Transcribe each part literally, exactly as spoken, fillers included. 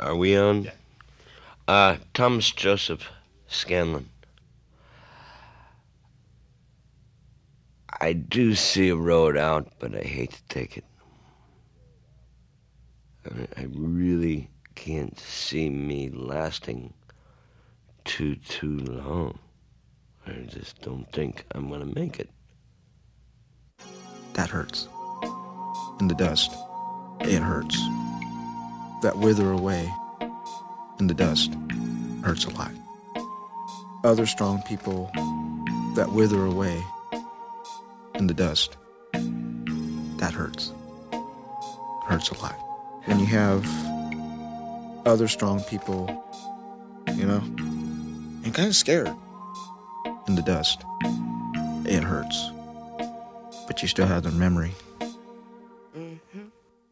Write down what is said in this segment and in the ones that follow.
Are we on? Yeah. Uh, Thomas Joseph Scanlon. I do see a road out, but I hate to take it. I really can't see me lasting too, too long. I just don't think I'm gonna make it. That hurts. In the dust, it hurts. That wither away in the dust hurts a lot. Other strong people that wither away in the dust, that hurts. Hurts a lot. When you have other strong people, you know, and kind of scared in the dust, it hurts. But you still have their memory. Mm-hmm.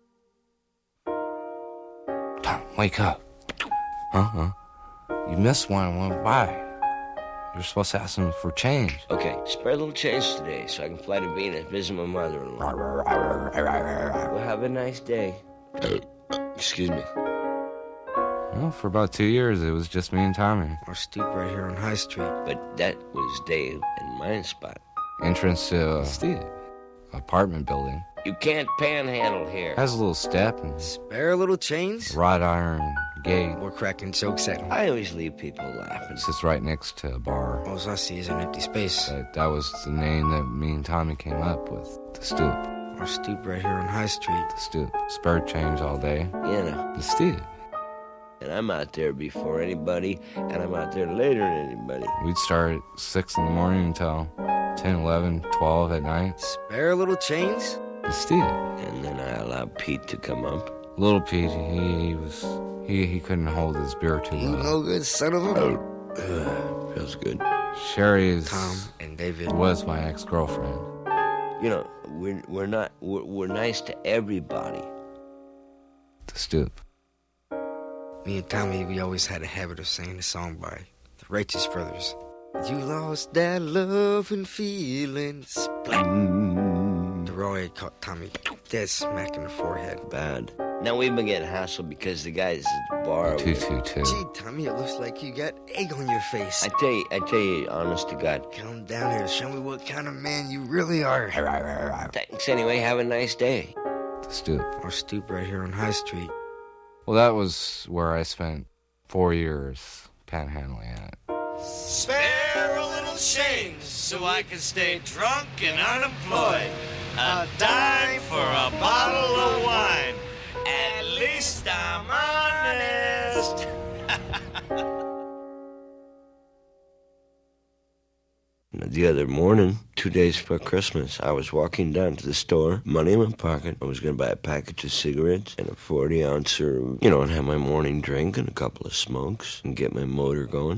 Tom, wake up. Uh-huh. You missed one and went by. You're supposed to ask him for change. Okay, spare a little change today so I can fly to Venus, visit my mother-in-law. Well, have a nice day. Excuse me. Well, for about two years, it was just me and Tommy. Our stoop right here on High Street. But that was Dave and my spot. Entrance to a Steve. apartment building. You can't panhandle here. Has a little step and Spare a little change. wrought iron gate. We're cracking jokes at him. I always leave people laughing. It sits right next to a bar. All I see is an empty space. But that was the name that me and Tommy came up with. The Stoop. Our stoop right here on High Street. The Stoop. Spare change all day. You know. The Stoop. And I'm out there before anybody, and I'm out there later than anybody. We'd start at six in the morning until ten, eleven, twelve at night. Spare a little change. The Stoop. And then I allowed Pete to come up. Little Pete, he, he was he he couldn't hold his beer too You well. no good son of a... Oh, uh, feels good. Sherry is Tom and David. was my ex-girlfriend. You know, we're we're not we're, we're nice to everybody. The Stoop. Me and Tommy, we always had a habit of singing a song by the Righteous Brothers. You lost that love and feeling. Splat. Roy caught Tommy dead smack in the forehead. Bad. Now we've been getting hassled because the guys at the bar. Two two two. Gee, Tommy, it looks like you got egg on your face. I tell you, I tell you, honest to God. Come down here, show me what kind of man you really are. Thanks anyway. Have a nice day. The Stoop. Our stoop right here on High Street. Well, that was where I spent four years panhandling at. Spare a little change so I can stay drunk and unemployed. A dime for a bottle of wine. At least I'm honest. The other morning, two days before Christmas, I was walking down to the store, money in my pocket. I was going to buy a package of cigarettes and a forty ouncer, you know, and have my morning drink and a couple of smokes and get my motor going.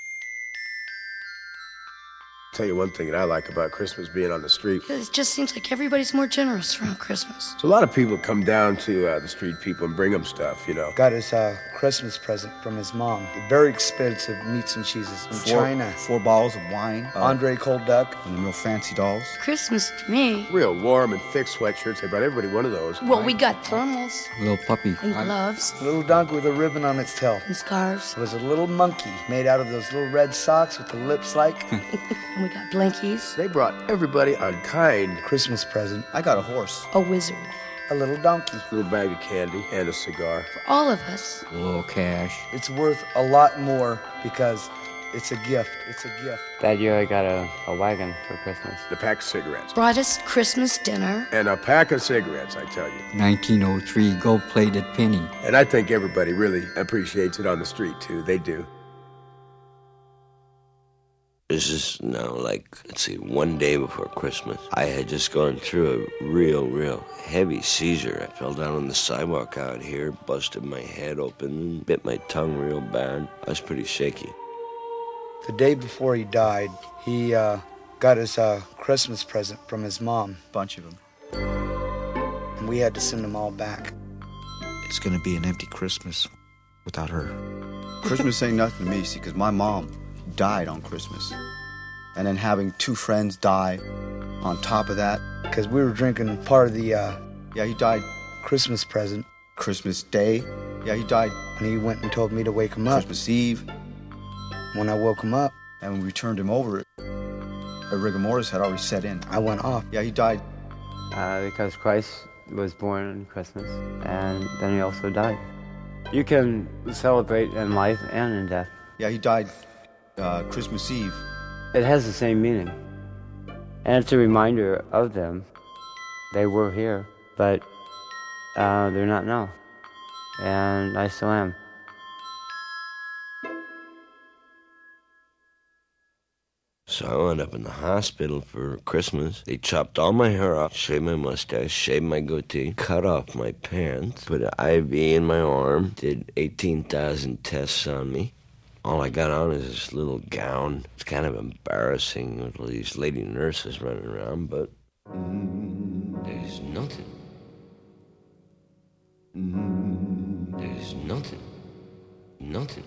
Tell you one thing that I like about Christmas being on the street. It just seems like everybody's more generous around Christmas. So a lot of people come down to uh, the street people and bring them stuff, you know. Got his uh, Christmas present from his mom. Very expensive meats and cheeses from Four, China. Four bottles of wine. Uh, Andre cold duck. And the real fancy dolls. Christmas to me. Real warm and thick sweatshirts. They brought everybody one of those. Well, we got thermals Little puppy. and gloves A little donkey with a ribbon on its tail. and scarves. It was a little monkey made out of those little red socks with the lips like. And we got blankies. They brought everybody a kind Christmas present. I got a horse. A wizard. A little donkey. little bag of candy and a cigar. For all of us. A little cash. It's worth a lot more because it's a gift. It's a gift. That year I got a, a wagon for Christmas. A pack of cigarettes. Brought us Christmas dinner. And a pack of cigarettes, I tell you. nineteen oh three gold-plated penny. And I think everybody really appreciates it on the street, too. They do. This is now like, let's see, one day before Christmas. I had just gone through a real, real heavy seizure. I fell down on the sidewalk out here, busted my head open, bit my tongue real bad. I was pretty shaky. The day before he died, he uh, got his uh, Christmas present from his mom. Bunch of them. And we had to send them all back. It's gonna be an empty Christmas without her. Christmas ain't nothing to me, see, because my mom died on Christmas. And then having two friends die on top of that. Because we were drinking part of the uh, Yeah, he died Christmas present. Christmas Day. Yeah, he died And he went and told me to wake him up. Christmas Eve. When I woke him up, and when we turned him over, a rigor mortis had already set in. I went off. Yeah, he died. Uh, because Christ was born on Christmas, and then he also died. You can celebrate in life and in death. Yeah, he died uh, Christmas Eve. It has the same meaning. And it's a reminder of them. They were here, but uh, they're not now. And I still am. So I wound up in the hospital for Christmas. They chopped all my hair off, shaved my mustache, shaved my goatee, cut off my pants, put an I V in my arm, did eighteen thousand tests on me. All I got on is this little gown. It's kind of embarrassing with all these lady nurses running around, but there's nothing. There's nothing. Nothing.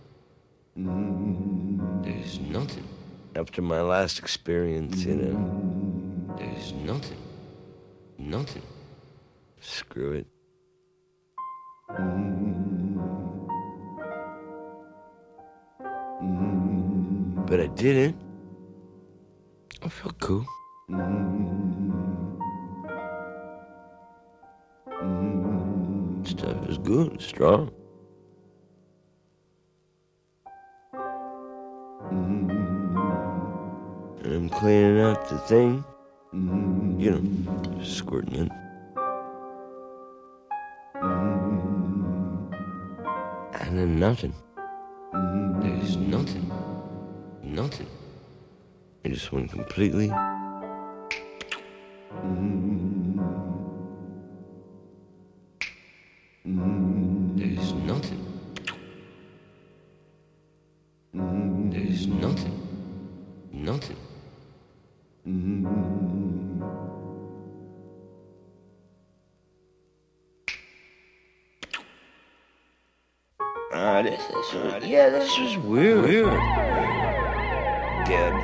There's nothing. After my last experience, you know, there's nothing. Nothing. Screw it. But I didn't. I felt cool. Stuff is good, strong. And I'm cleaning out the thing, you know, squirting it. And then nothing. There's nothing. Nothing. It just went completely. There's nothing. There's nothing. Nothing. Ah, this, this was, yeah, this was weird. Weird. Dead.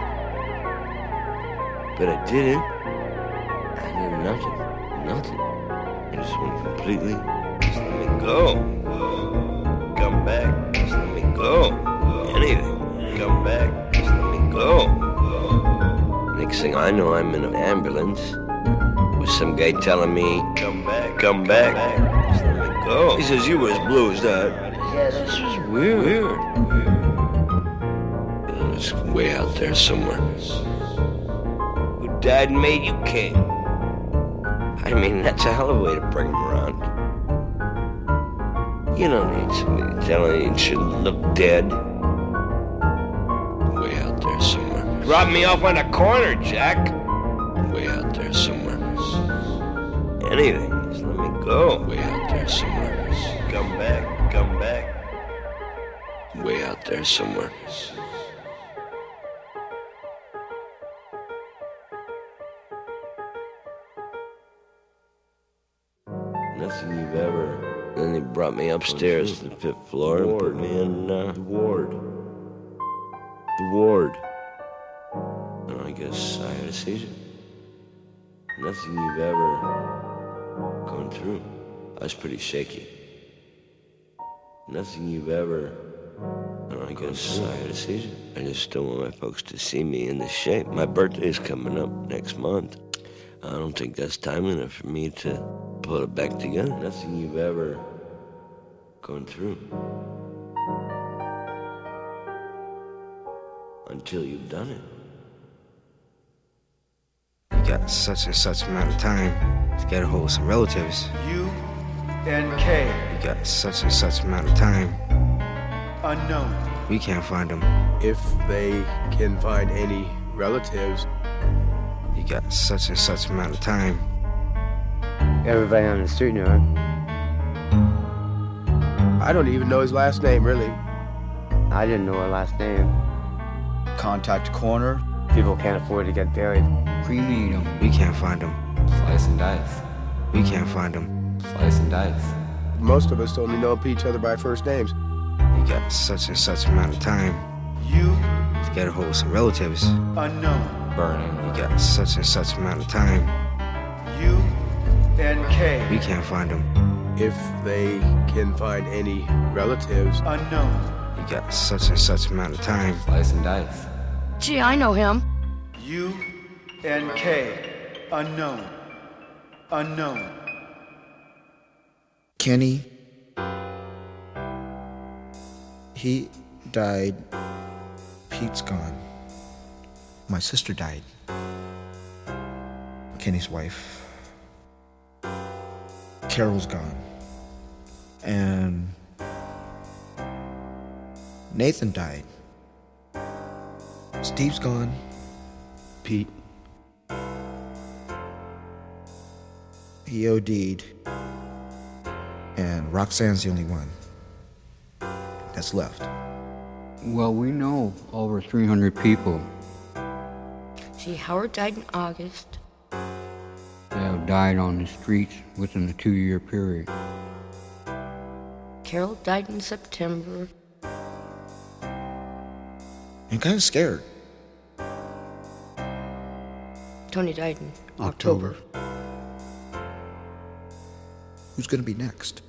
But I didn't. I did nothing. Nothing. I just went completely. Just let me go. Come back. Just let me go. Anything. Come back. Just let me go. Next thing I know, I'm in an ambulance with some guy telling me, come back, come back. Just let me go. He says, you were as blue as that. Yeah, this was weird. Weird. It was way out there somewhere. Who died and made you king? I mean, that's a hell of a way to bring him around. You don't need somebody telling you you shouldn't look dead. Way out there somewhere. Drop me off on a corner, Jack. Way out there somewhere. Anything, just let me go. Way out there somewhere. Come back, come back. Way out there somewhere. Nothing you've ever. Then they brought me upstairs to the fifth floor and put me in uh, the ward. The ward. And I guess I had a seizure. Nothing you've ever gone through. I was pretty shaky. Nothing you've ever. And I guess I had a seizure. I just don't want my folks to see me in this shape. My birthday's coming up next month. I don't think that's time enough for me to put it back together. Nothing you've ever gone through. Until you've done it. You got such and such amount of time to get a hold of some relatives. U N K. You got such and such amount of time. Unknown. We can't find them. If they can find any relatives. You got such and such amount of time. Everybody on the street knew it. I don't even know his last name, really. I didn't know her last name. Contact coroner. People can't afford to get buried. Cremate them. We can't find them. Slice and dice. We can't find them. Slice and dice. Most of us only know each other by first names. You got such and such amount of time. You. To get a hold of some relatives. Unknown. Burning. You got such and such amount of time. U N K. We can't find them. If they can find any relatives. Unknown. You got such and such amount of time. Slice and dice. Gee, I know him. U N K. Unknown. Unknown. Kenny, he died. Pete's gone. My sister died. Kenny's wife. Carol's gone. And Nathan died. Steve's gone. Pete. He O D'd. And Roxanne's the only one that's left. Well, we know over three hundred people See, Howard died in August. that have died on the streets within a two-year period. Carol died in September. I'm kind of scared. Tony died in October. October. Who's going to be next?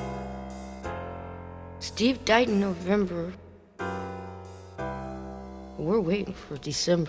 Steve died in November. We're waiting for December.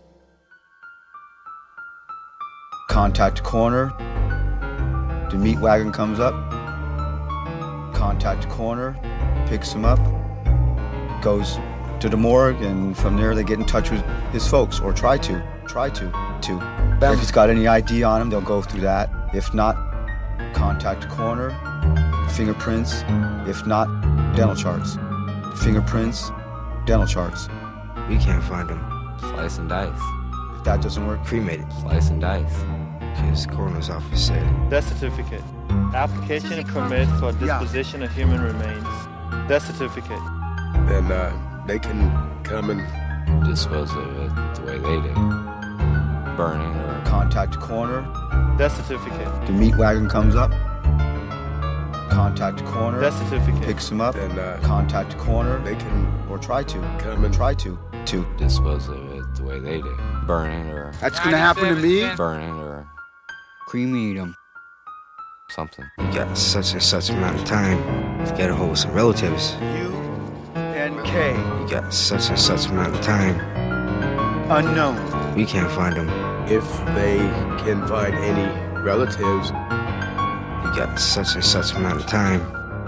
Contact corner. The meat wagon comes up. Contact corner, picks him up, goes to the morgue, and from there they get in touch with his folks, or try to, try to, to. If he's got any I D on him, they'll go through that. If not, contact corner, fingerprints. If not, dental charts. Fingerprints, dental charts. We can't find him. Slice and dice. If that doesn't work, cremated. Slice and dice. His coroner's office said. Death certificate. Application and permit for disposition of human remains. Death certificate. Then uh, they can come and dispose of it the way they do. Burning or contact corner. Death certificate. The meat wagon comes up. Contact corner. Death certificate. Picks him up. Then uh, contact corner. they can Or try to. come and Try to. To. dispose of it the way they do. Burning or That's gonna happen to me? burning or Cremate them. something. You got such and such amount of time to get a hold of some relatives. U N K. You got such and such amount of time. Unknown. We can't find him. if they can find any relatives. You got such and such amount of time.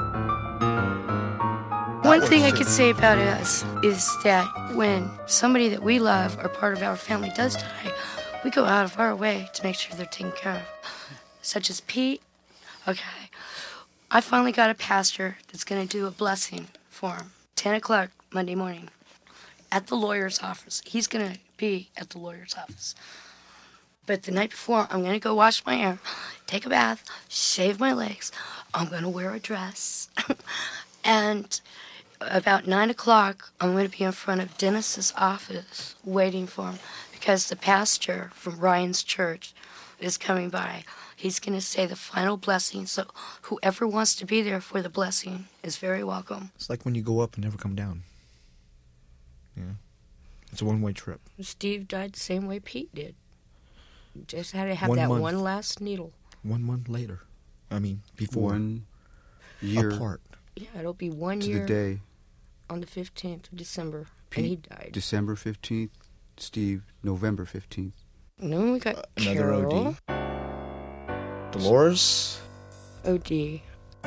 One thing I could say about us is that when somebody that we love or part of our family does die, we go out of our way to make sure they're taken care of. Such as Pete. Okay. I finally got a pastor that's going to do a blessing for him. ten o'clock Monday morning at the lawyer's office. He's going to be at the lawyer's office. But the night before, I'm going to go wash my hair, take a bath, shave my legs. I'm going to wear a dress. And about nine o'clock, I'm going to be in front of Dennis's office waiting for him because the pastor from Ryan's church is coming by. He's going to say the final blessing, so whoever wants to be there for the blessing is very welcome. It's like when you go up and never come down. Yeah. It's a one-way trip. Steve died the same way Pete did. Just had to have One that month. one last needle. One month later. I mean, before. One year apart. Yeah, it'll be one to year. the day. On the fifteenth of December, Pete, and he died. December fifteenth. Steve, November fifteenth. And then we got Uh, another Carol. O D. Dolores. O D.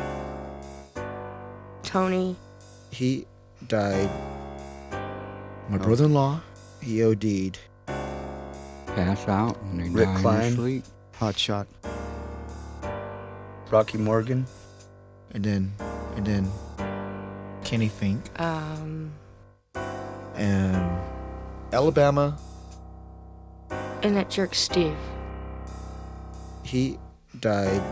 Tony. He died. My Oh. brother-in-law, he O D'd. Pass out and they Rick die in Klein. their sleep. Hot shot. Rocky Morgan. And then, and then Kenny Fink. Um, And Alabama, and that jerk Steve. he died.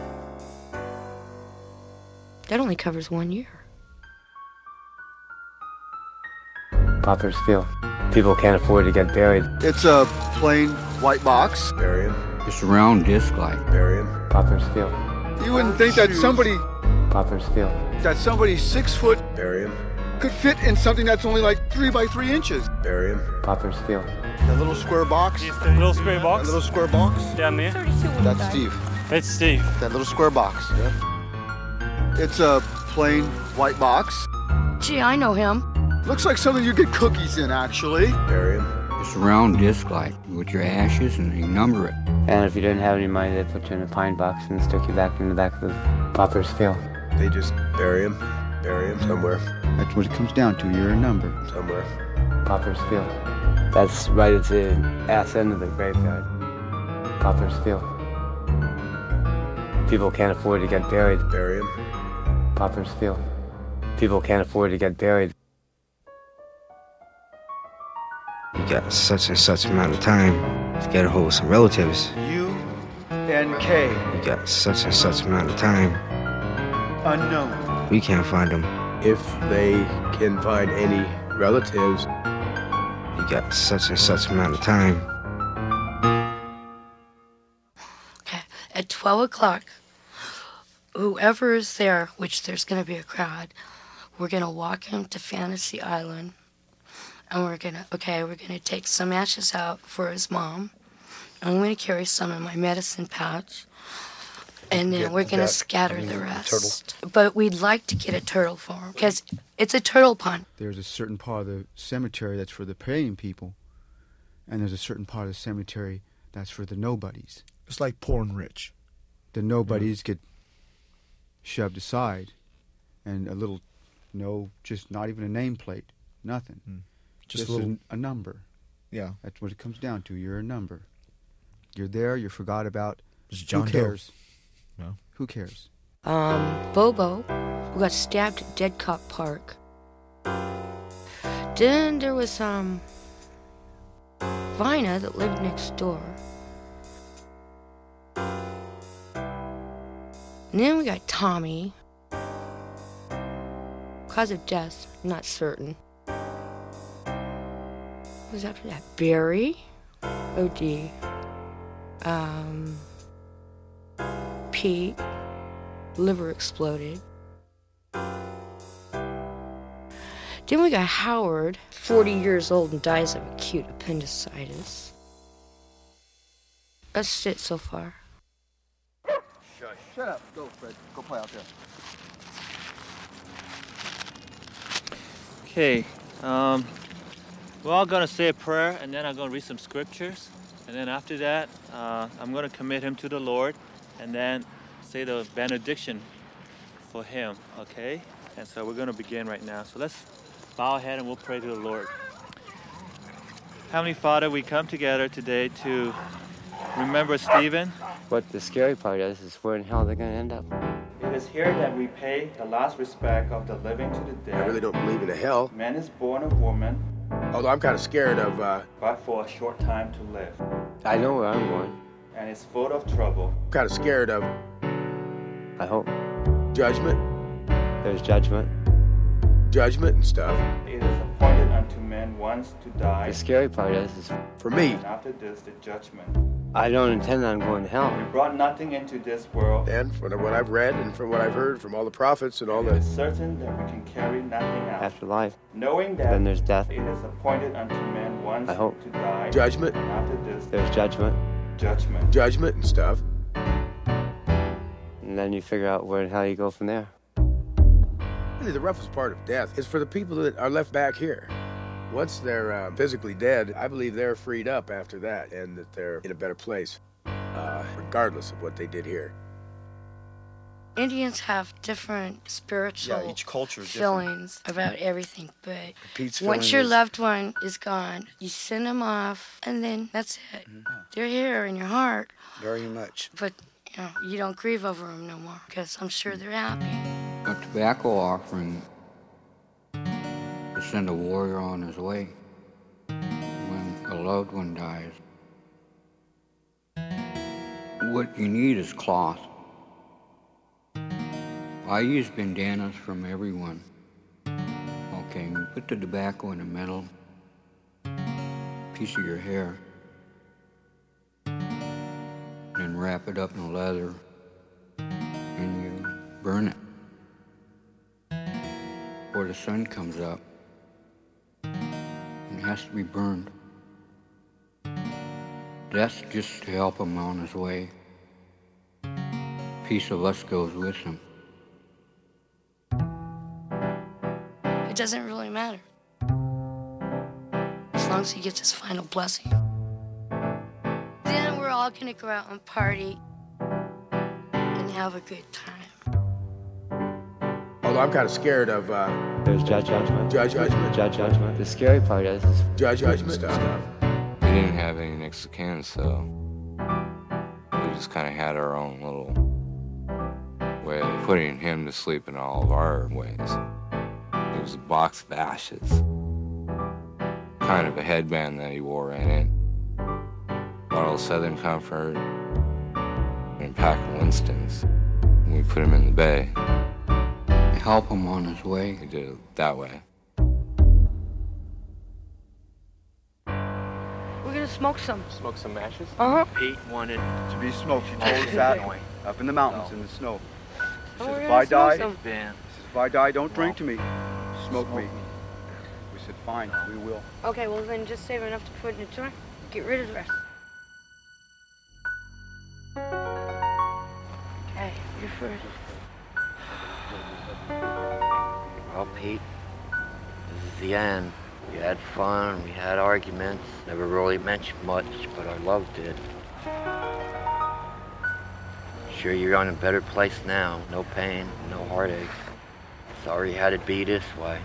That only covers one year. Poppers Field. People can't afford to get buried. It's a plain white box. Bury him. It's a round disc like. Bury him. Poppers Field. You wouldn't think that somebody Poppers Field. that somebody six foot Bury him. could fit in something that's only like three by three inches. Bury him. Poppers Field. That little square box. The little square That box little square box. down there. That's Steve. That's Steve. That little square box. Yeah. It's a plain white box. Gee, I know him. Looks like something you get cookies in, actually. Bury him. It's a round disc like with your ashes, and you number it. And if you didn't have any money, they'd put you in a pine box and stick you back in the back of the Poplar's Field. They just bury him, bury him somewhere. That's what it comes down to. You're a number. Somewhere. Poplar's Field. That's right at the ass end of the graveyard. Poplar's Field. People can't afford to get buried. Bury him. Poplar's Field. People can't afford to get buried. You got such and such amount of time to get a hold of some relatives. U N K. You got such and such amount of time. Unknown. We can't find them. If they can find any relatives, you got such and such amount of time. Okay, at twelve o'clock, whoever is there, which there's going to be a crowd, we're going to walk him to Fantasy Island. And we're going to, okay, we're going to take some ashes out for his mom. I'm going to carry some in my medicine pouch. And then Get we're going to that- scatter I mean, the the rest. But we'd like to get a turtle for him, because it's a turtle pond. There's a certain part of the cemetery that's for the paying people, and there's a certain part of the cemetery that's for the nobodies. It's like poor and rich. The nobodies get shoved aside, and a little, no, just not even a nameplate, nothing. Mm. Just Just a little- a, a number. Yeah. That's what it comes down to. You're a number. You're there. You're forgot about. It's John Who Doe. cares? No. Who cares? Um, Bobo, who got stabbed at Dead Cop Park. Then there was, um, Vina that lived next door. And then we got Tommy. Cause of death, not certain. What was after that? Barry, O D. Um, Pete, liver exploded. Then we got Howard, forty years old and dies of acute appendicitis. That's it so far. Shush. Shut up. Go, Fred. Go play out there. Okay, um, we're all going to say a prayer, and then I'm going to read some scriptures. And then after that, uh, I'm going to commit him to the Lord, and then say the benediction for him, okay? And so we're going to begin right now. So let's bow our head and we'll pray to the Lord. Heavenly Father, we come together today to remember Stephen. What the scary part is, is where in hell they're going to end up. It is here that we pay the last respect of the living to the dead. I really don't believe in a hell. Man is born of woman, Although I'm kind of scared of, uh, but for a short time to live. I know where I'm going. And is full of trouble. kind of scared of I hope. judgment, There's judgment. judgment and stuff. It is appointed unto men once to die. The scary part is, is For me, And after this, the judgment. I don't intend on going to hell. We brought nothing into this world. and from what I've read and from what I've heard from all the prophets and all It is the... certain that we can carry nothing out. After life. Knowing that Then there's death. it is appointed unto men once I hope. to die. Judgment, And after this, There's judgment. judgment. judgment and stuff. And then you figure out where in hell you go from there. Really, the roughest part of death is for the people that are left back here. Once they're uh, physically dead, I believe they're freed up after that and that they're in a better place, uh, regardless of what they did here. Indians have different spiritual Yeah, each culture is different. feelings about everything, but Pete's once feeling your is- loved one is gone, you send them off, and then that's it. They're here in your heart, Very much. but you know you don't grieve over them no more, because I'm sure they're happy. A tobacco offering to send a warrior on his way when a loved one dies. What you need is cloth. I use bandanas from everyone. Okay, you put the tobacco in a metal piece of your hair, then wrap it up in leather, and you burn it before the sun comes up. It has to be burned. That's just to help him on his way. A piece of us goes with him. it doesn't really matter. As long as he gets his final blessing. Then we're all gonna go out and party and have a good time. Although I'm kind of scared of uh, There's judge judgment. Judge judgment. Judge judgment. The scary part is, is judge judgment stuff. We didn't have any next of kin, so we just kind of had our own little way of putting him to sleep in all of our ways. It was a box of ashes, kind of a headband that he wore in it, a bottle of Southern Comfort, and a pack of Winston's. And we put him in the bay. Help him on his way. We did it that way. We're gonna smoke some. Smoke some ashes? Uh-huh. Pete wanted To be smoked, she told us that. Up in the mountains, in the snow. She Oh, said, we're if gonna I die, smoke some. she said, if I die, don't drink to me. Smoke me. We said, fine, we will. Okay, well then just save enough to put in a joint. Get rid of the rest. Okay, you're first. Well, Pete, this is the end. We had fun, we had arguments. Never really mentioned much, but our love did. Sure, you're in a better place now. No pain, no heartache. Sorry you had to be this way.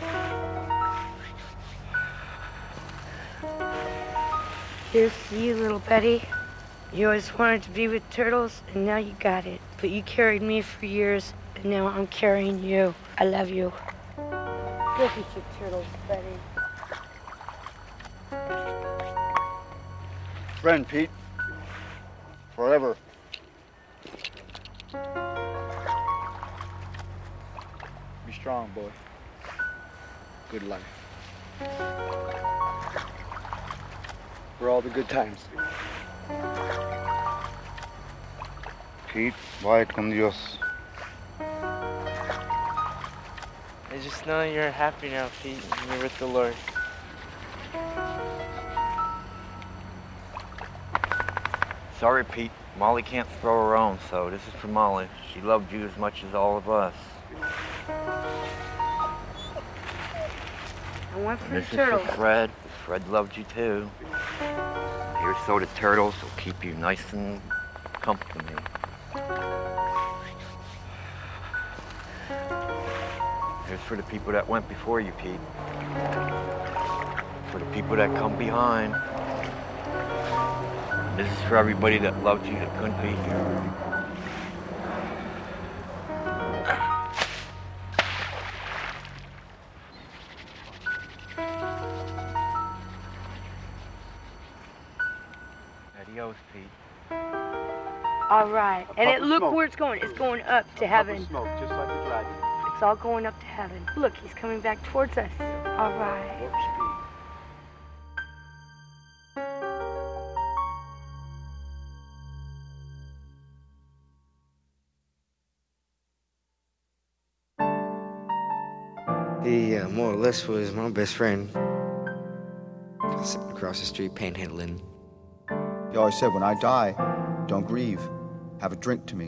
Here's to you, little Betty. You always wanted to be with turtles, and now you got it. But you carried me for years, and now I'm carrying you. I love you. Look at your turtles, Betty. Friend, Pete. Forever. Be strong, boy. Good life. For all the good times. Pete, vaya con Dios. I just know you're happy now, Pete, and you're with the Lord. Sorry, Pete. Molly can't throw her own, so this is for Molly. She loved you as much as all of us. I went for And the this is turtles. for Fred. Fred loved you too. Here's so the turtles will keep you nice and company. Here's for the people that went before you, Pete. For the people that come behind. This is for everybody that loved you that couldn't be here. Adios, Pete. All right, and Puff it, of look smoke. where it's going. It's going up to heaven. Smoke, just like a dragon. It's all going up to heaven. Look, he's coming back towards us. All right. He uh, more or less was my best friend. Sitting across the street panhandling. He always said, when I die, don't grieve. Have a drink to me.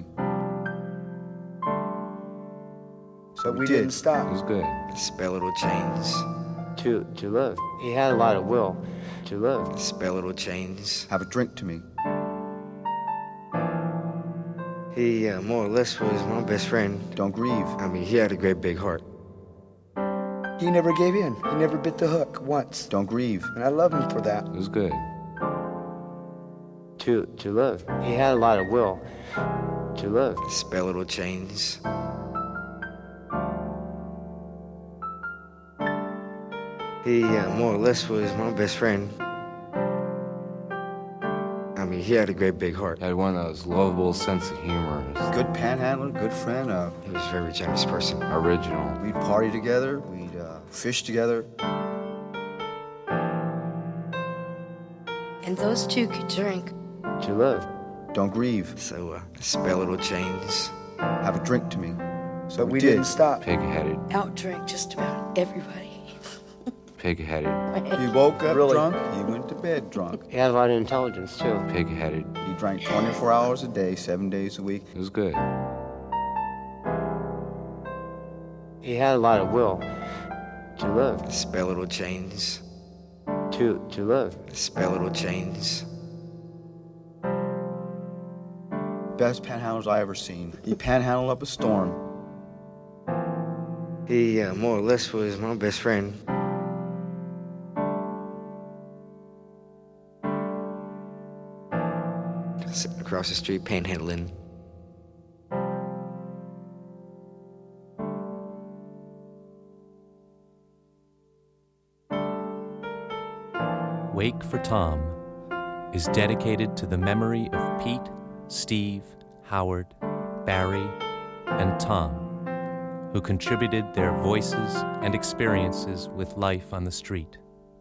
So we, we did. didn't stop. It was good. Spell little change. to to live. He had a lot of will to live. Spell little change. Have a drink to me. He uh, more or less was my best friend. Don't grieve. I mean, he had a great big heart. He never gave in. He never bit the hook once. Don't grieve. And I love him for that. It was good. To to live. He had a lot of will to live. Spell little change. He uh, more or less was my best friend. I mean, he had a great big heart. Had one of those lovable sense of humor. Good panhandler, good friend. Uh, he was a very generous person. Original. We'd party together. We'd uh, fish together. And those two could drink. To live. Don't grieve. So, uh, spell little change. Have a drink to me. So we, we did. didn't stop. Pig-headed. Outdrink just about everybody. Pig-headed. He woke up Really? drunk. He went to bed drunk. He had a lot of intelligence too. Pig-headed. He drank twenty-four hours a day, seven days a week. It was good. He had a lot of will To love. Spell it'll change. To to love. Spell it'll change. Best panhandlers I ever seen. He panhandled up a storm. He uh, more or less was my best friend. Sitting across the street panhandling. Wake for Tom is dedicated to the memory of Pete, Steve, Howard, Barry, and Tom, who contributed their voices and experiences with life on the street.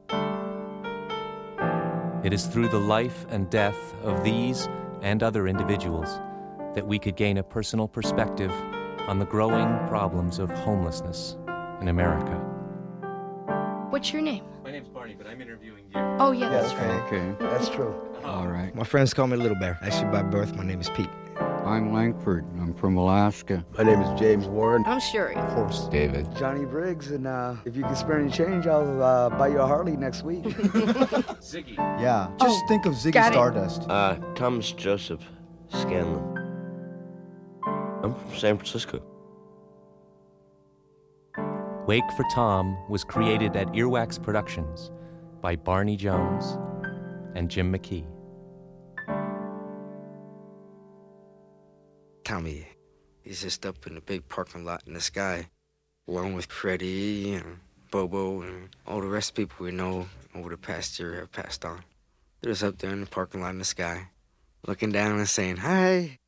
It is through the life and death of these and other individuals that we could gain a personal perspective on the growing problems of homelessness in America. What's your name? My name's Barney, but I'm interviewing you. Oh, yeah, that's right. Okay. That's true. All right. My friends call me Little Bear. Actually, by birth, my name is Pete. I'm Langford. I'm from Alaska. My name is James Warren. I'm Sherry. Of course, David. Johnny Briggs, and uh, if you can spare any change, I'll uh, buy you a Harley next week. Ziggy. Yeah, just Oh, think of Ziggy got it. Stardust. Uh, Thomas Joseph Scanlon. I'm from San Francisco. Wake for Tom was created at Earwax Productions by Barney Jones and Jim McKee. Tommy, he's just up in the big parking lot in the sky, along with Freddie and Bobo and all the rest of the people we know over the past year have passed on. They're just up there in the parking lot in the sky, looking down and saying, "Hi."